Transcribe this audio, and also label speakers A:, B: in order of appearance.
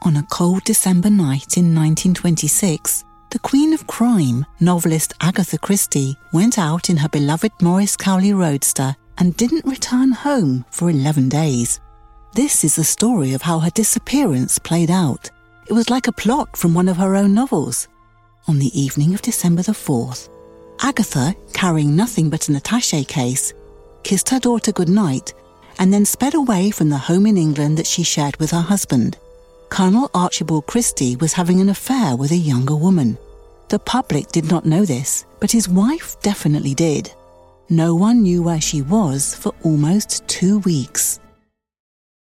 A: On a cold December night in 1926, the Queen of Crime, novelist Agatha Christie, went out in her beloved Morris Cowley Roadster and didn't return home for 11 days. This is the story of how her disappearance played out. It was like a plot from one of her own novels. On the evening of December the 4th, Agatha, carrying nothing but an attaché case, kissed her daughter goodnight and then sped away from the home in England that she shared with her husband. Colonel Archibald Christie was having an affair with a younger woman. The public did not know this, but his wife definitely did. No one knew where she was for almost 2 weeks.